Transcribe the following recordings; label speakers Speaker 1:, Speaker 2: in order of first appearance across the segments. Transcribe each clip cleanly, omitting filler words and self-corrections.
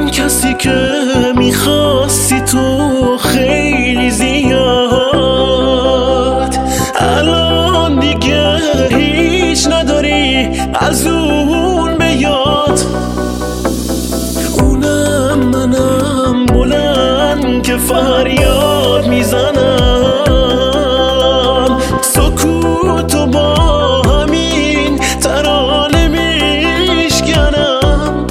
Speaker 1: کسی که میخواستی تو خیلی زیاد، الان دیگه هیچ نداری از اون به یاد. اونم منم بلند که فریاد میزنم، سکوتو با همین ترانه میشکنم.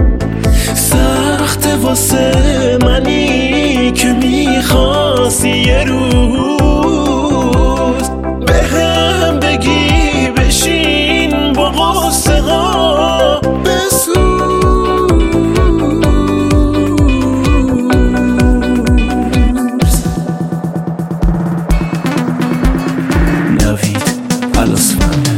Speaker 1: سخته واسه منی که میخواستی یه روز بهم بگی بشین با غصه ها بسوز. نوید الاسفند.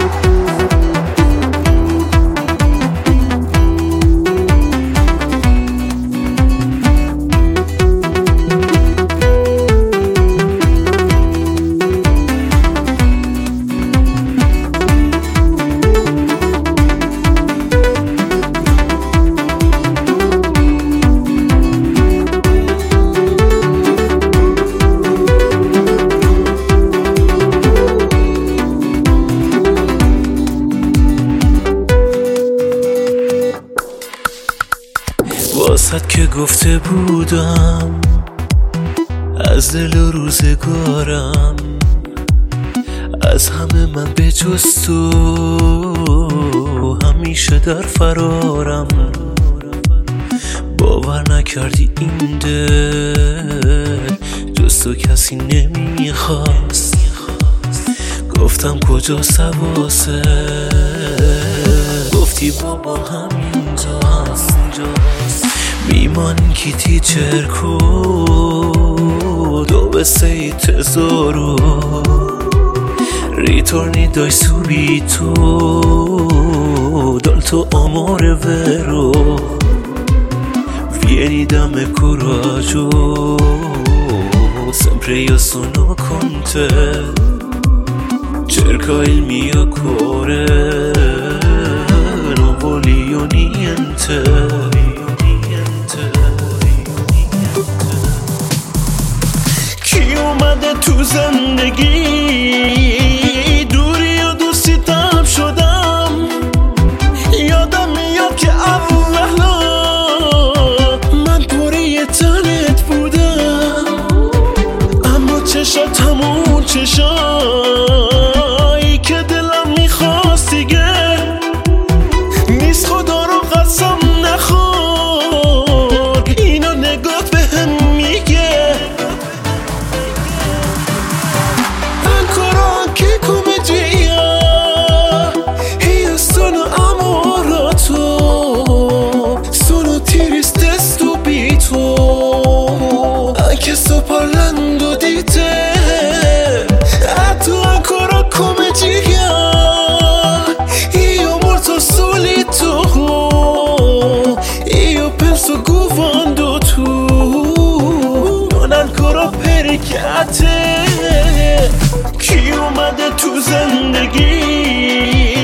Speaker 1: واسد که گفته بودم از دل و روزگارم، از همه من به جز تو همیشه در فرارم. باور نکردی این دل جز تو کسی نمیخواست. گفتم کجا سواسه، گفتی بابا همینجاست. میمانی کی تیچر کود dove sei tesoro, ritorni dai subito, dal tuo amore vero, vieni da me coraggio, sempre io sono con te, cerca il mio cuore, non voglio niente. تو زندگی دوری و دوستی تب شدم، یادم میاد که اولا من پوری تنت بودم، اما چشات همون چشایی که دلم میخواست دیگه نیست. خدا رو قسم نخور اینا نگات بهم میگه sto parlando di te, tu ancora come gira, io molto solito, io penso quando tu non ancora perché a te chi اومده تو زندگی